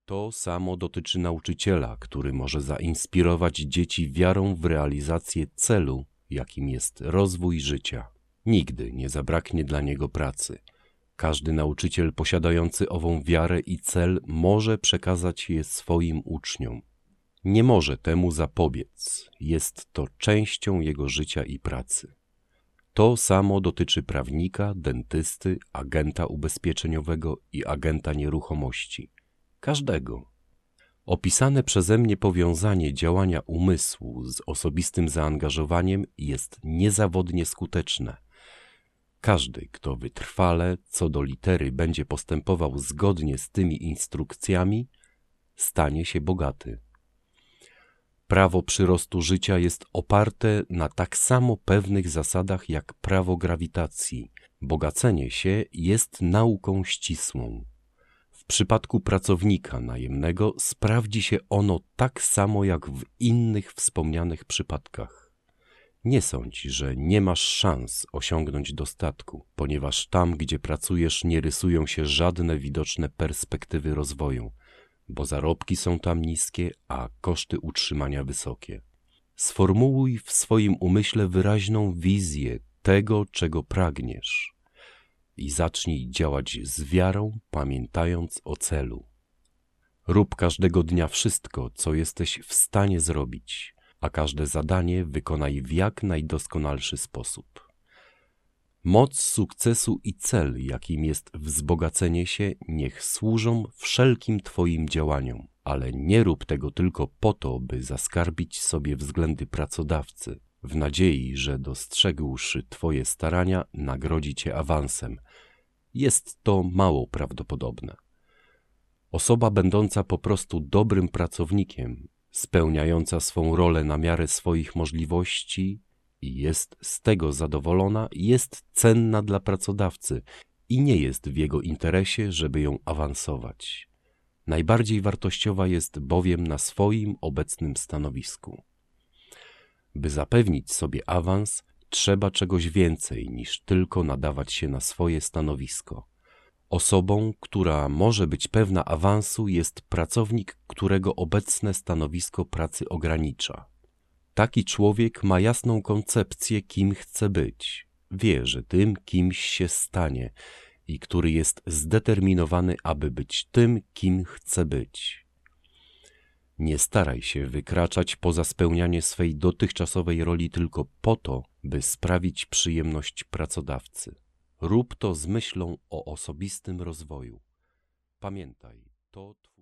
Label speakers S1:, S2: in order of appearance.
S1: To samo dotyczy nauczyciela, który może zainspirować dzieci wiarą w realizację celu, jakim jest rozwój życia. Nigdy nie zabraknie dla niego pracy. Każdy nauczyciel posiadający ową wiarę i cel może przekazać je swoim uczniom. Nie może temu zapobiec. Jest to częścią jego życia i pracy. To samo dotyczy prawnika, dentysty, agenta ubezpieczeniowego i agenta nieruchomości. Każdego. Opisane przeze mnie powiązanie działania umysłu z osobistym zaangażowaniem jest niezawodnie skuteczne. Każdy, kto wytrwale co do litery będzie postępował zgodnie z tymi instrukcjami, stanie się bogaty. Prawo przyrostu życia jest oparte na tak samo pewnych zasadach jak prawo grawitacji. Bogacenie się jest nauką ścisłą. W przypadku pracownika najemnego sprawdzi się ono tak samo jak w innych wspomnianych przypadkach. Nie sądź, że nie masz szans osiągnąć dostatku, ponieważ tam, gdzie pracujesz, nie rysują się żadne widoczne perspektywy rozwoju, bo zarobki są tam niskie, a koszty utrzymania wysokie. Sformułuj w swoim umyśle wyraźną wizję tego, czego pragniesz i zacznij działać z wiarą, pamiętając o celu. Rób każdego dnia wszystko, co jesteś w stanie zrobić, a każde zadanie wykonaj w jak najdoskonalszy sposób. Moc sukcesu i cel, jakim jest wzbogacenie się, niech służą wszelkim Twoim działaniom, ale nie rób tego tylko po to, by zaskarbić sobie względy pracodawcy, w nadziei, że dostrzegłszy Twoje starania, nagrodzi Cię awansem. Jest to mało prawdopodobne. Osoba będąca po prostu dobrym pracownikiem, spełniająca swą rolę na miarę swoich możliwości i jest z tego zadowolona, jest cenna dla pracodawcy i nie jest w jego interesie, żeby ją awansować. Najbardziej wartościowa jest bowiem na swoim obecnym stanowisku. By zapewnić sobie awans, trzeba czegoś więcej niż tylko nadawać się na swoje stanowisko. Osobą, która może być pewna awansu, jest pracownik, którego obecne stanowisko pracy ogranicza. Taki człowiek ma jasną koncepcję, kim chce być. Wie, że tym kimś się stanie i który jest zdeterminowany, aby być tym, kim chce być. Nie staraj się wykraczać poza spełnianie swej dotychczasowej roli tylko po to, by sprawić przyjemność pracodawcy. Rób to z myślą o osobistym rozwoju. Pamiętaj, to